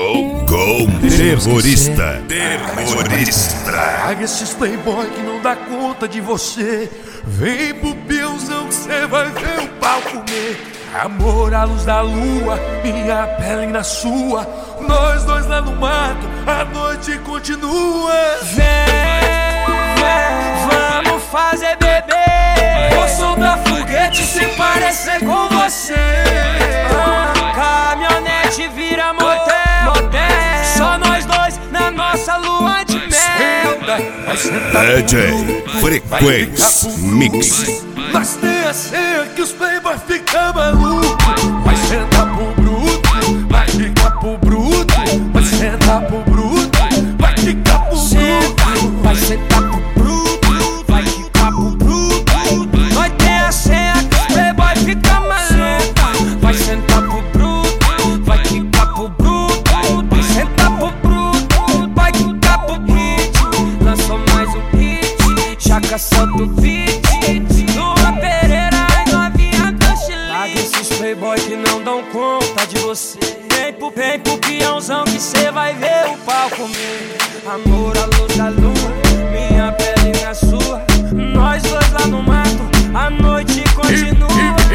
Terrorista. Traga esses playboy que não dá conta de você. Vem pro peãozão que cê vai ver o pau comer. Amor à luz da lua, minha pele na sua. Nós dois lá no mato, a noite continua. Vem, vamos fazer bebê. Vou soltar foguete se parecer com você. Caminhonete vira motel. Só nós dois na nossa lua de mel. DJ Frequência Mix. Nós tem a senha que os playboy ficam malucos. Vai sentar pro bruto, vai ficar pro bruto. Vai sentar pro bruto, vai ficar pro bruto. Vai sentar pro bruto, vai ficar pro bruto. Nós tem a senha que os playboy ficam malucos. Vai sentar pro bruto, vai ficar pro bruto. Vai sentar pro bruto, vai ficar pro hit. Lançou mais um hit, Chaka solta o beat. Playboy que não dão conta de você. Vem pro peãozão que cê vai ver o pau comer. Amor à luz da lua, minha pele na sua. Nós dois lá no mato, a noite continua.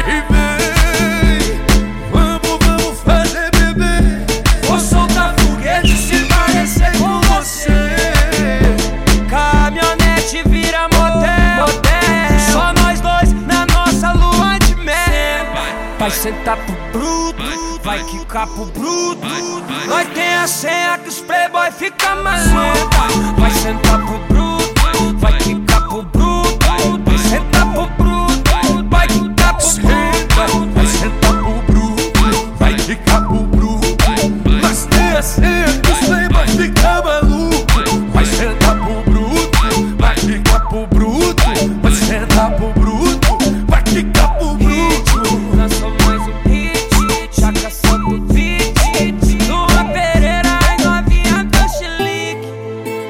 Vamos fazer bebê. Vou soltar foguete se parecer com você. Caminhonete vira motel. Só nós dois na nossa lua de mel. Vai sentar pro bruto, vai quicar pro bruto. Nós tem a senha que os playboy fica maluco. Vai sentar pro bruto, vai quicar pro bruto. Vai sentar pro bruto, vai quicar pro bruto.